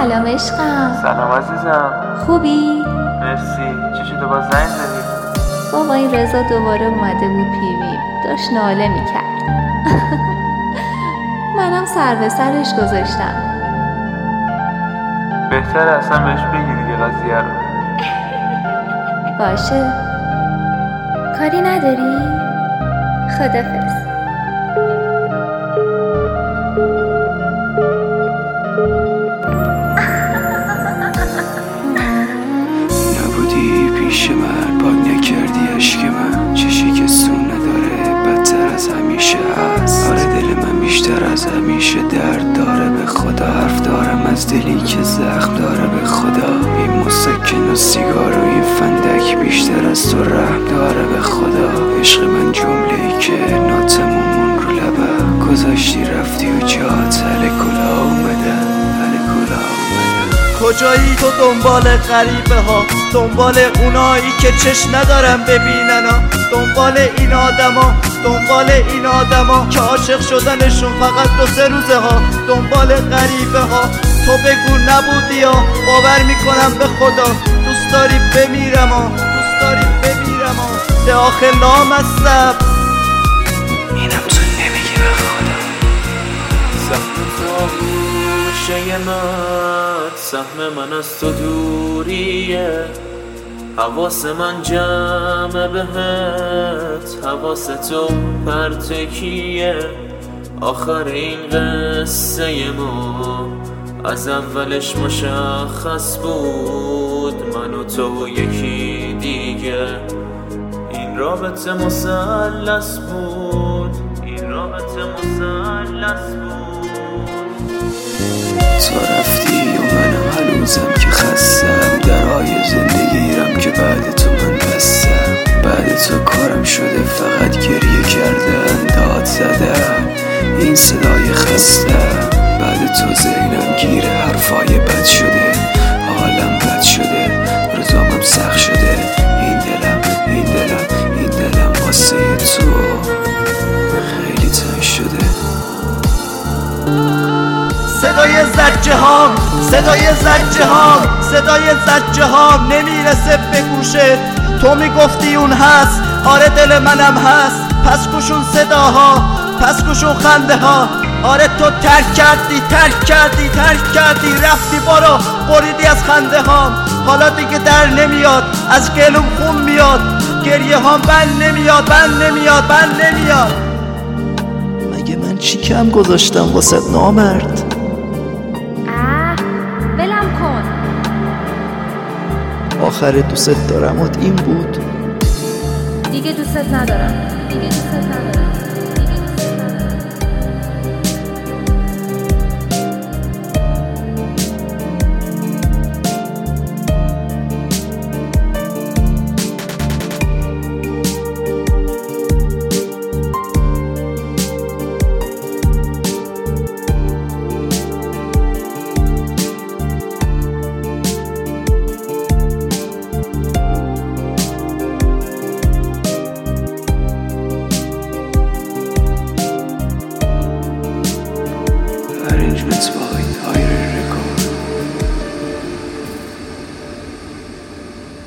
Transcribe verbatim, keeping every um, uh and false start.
سلام عشقم. سلام عزیزم. خوبی؟ مرسی. چی شده باز زنگ زدی؟ بابا این رضا دوباره اومده بود پیوی، داشت ناله میکرد. منم سر به سرش گذاشتم. بهتره اصلا بهش بگی دیگه قضیه رو. باشه. کاری نداری؟ خدافظ. نبودی پیش من، پاک نکردی عشق من، چشی که سو نداره بدتر از همیشه هست. آره دل من بیشتر از همیشه درد داره، به خدا حرف دارم از دلی که زخم داره. به خدا این مسکن و سیگار و این فندک بیشتر از تو رحم داره. به خدا عشق من جمله‌ای که ناتمومون رو لبم گذاشتی رفتی و جات هل کلا اومدن، هل کلا اومدن. کجایی تو دنبال غریبه ها، دنبال اونایی که چشم ندارم ببینن ها، دنبال این آدما، دنبال این آدما که عاشق شدنشون فقط دو سه روزه ها، دنبال غریبه ها. تو بگو نبودی ها، باور میکنم به خدا دوست داری بمیرم ها، دوست داری بمیرم ها. ده آخه لامصب اینم تو نمیگی به خدا. سهم تو گوشه من، سهم من از تو دوریه. حواس من جمع بهت، حواس تو پرتکیه. آخر این قصه ما از اولش مشخص بود، من و تو و یکی دیگه. این رابطه مثلث بود، این رابطه مثلث بود. تو رفتی و منم هنوزم که خستم، درهای زندگیرم که بعد تو من بستم. بعد تو کارم شده فقط گریه کردن، داد زدم این صدای خستم. بعد تو ذهنم گیر حرفای بد شده، حالم بد شده، روزامم سخت شده. این دلم این دلم این دلم واسه تو خیلی تنگ شده. صدای زجه ها، صدای زجه ها، صدای زجه ها نمیرسه به گوشت. تو میگفتی اون هست، آره دل منم هست. پس گوشون صداها، پس گوشون خنده ها. آره تو ترک کردی، ترک کردی، ترک کردی، رفتی بارو بریدی از خنده ها. حالا دیگه در نمیاد، از گلوم خون میاد، گریه ها بند نمیاد، بند نمیاد، بند نمیاد. مگه من چی کم گذاشتم واسه نامرد؟ ولم کن. آخر دوست دارمت این بود؟ دیگه دوستت ندارم، دیگه دوستت ندارم. arrangements